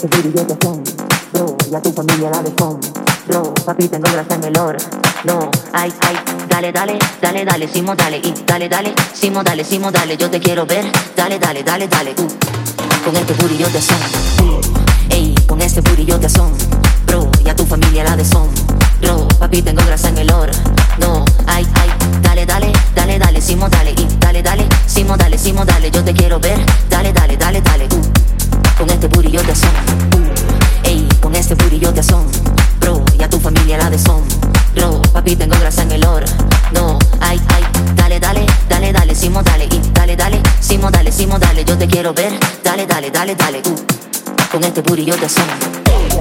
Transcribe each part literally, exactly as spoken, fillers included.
este booty yo te asombro, bro, y a tu familia la desfondo, bro, papi tengo grasa en el oro, no, ay, ay, dale, dale, dale, dale, Simo, dale, y dale, dale, Simo, dale, Simo, dale, yo te quiero ver, dale, dale, dale, dale, uh, con este booty yo te asombro, uh, ey, con este booty yo te asombro, bro, y a tu familia la desfondo, bro, papi tengo grasa en el oro, no, ay, ay, dale, dale, dale, dale, Simo, dale, y dale, dale, Simo, dale, Simo, dale, yo te quiero ver, dale, dale, dale, dale, uh, con este booty yo te asombro, uh, ey, con este booty yo te asombro, bro, y a tu familia la deshombro, bro, papi tengo grasa en el oro, no, ay, ay, dale, dale, dale, dale, Simo, dale, y dale, dale, Simo, dale, Simo, dale, yo te quiero ver, dale, dale, dale, dale, uh, con este booty yo te asombro.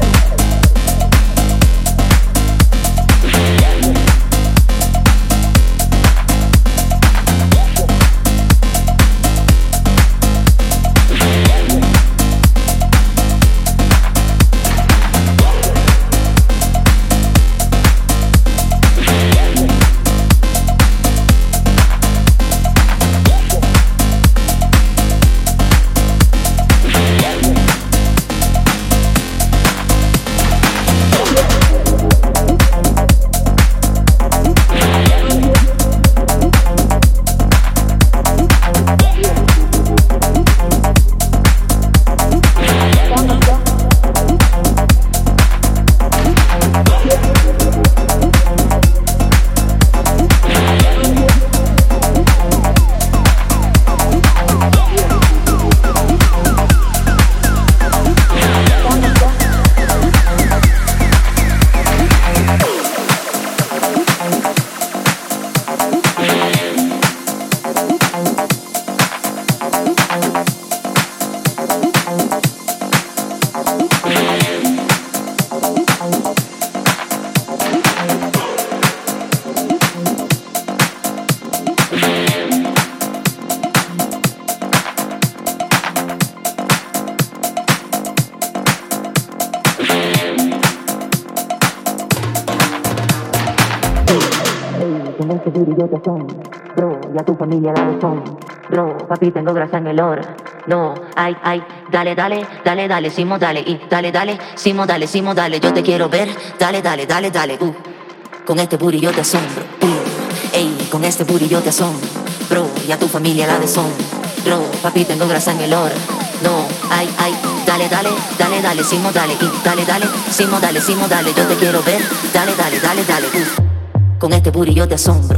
Con este booty yo te asombro, bro, y a tu familia la deshombro, bro, papi tengo grasa en el oro, no, ay, ay, dale, dale, dale, dale, Simo, dale, y dale, dale, Simo, dale, Simo, dale, yo te quiero ver, dale, dale, dale, dale, uh, con este booty yo te asombro, uh, ey, con este booty yo te asombro, bro, y a tu familia la deshombro, bro, papi tengo grasa en el oro, no, ay, ay, dale, dale, dale, dale, Simo, dale, y dale, dale, Simo, dale, Simo, dale, yo te quiero ver, dale, dale, dale, dale, uh, con este booty yo te asombro,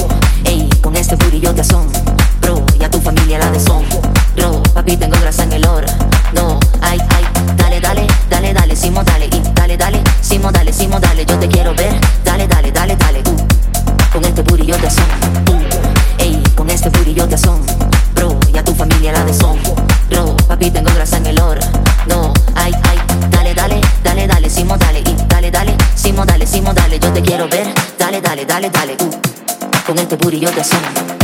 ey, con este booty yo te asombro, bro, y a tu familia la deshombro, bro, papi tengo grasa en el oro, no, ay, ay, dale, dale, dale, dale, Simo, dale, y dale, dale, Simo, dale, Simo, dale, yo te quiero ver, dale, dale, dale, dale, uh, con este booty yo te asombro, ey, con este booty yo te asombro, bro, y a tu familia la deshombro, bro, papi tengo grasa en el oro, no, ay, ay, dale, dale, dale, dale, Simo, dale, y dale, dale, Simo, dale, Simo, dale, yo te quiero ver, dale, dale, dale, dale, uh, con este booty yo te asombro.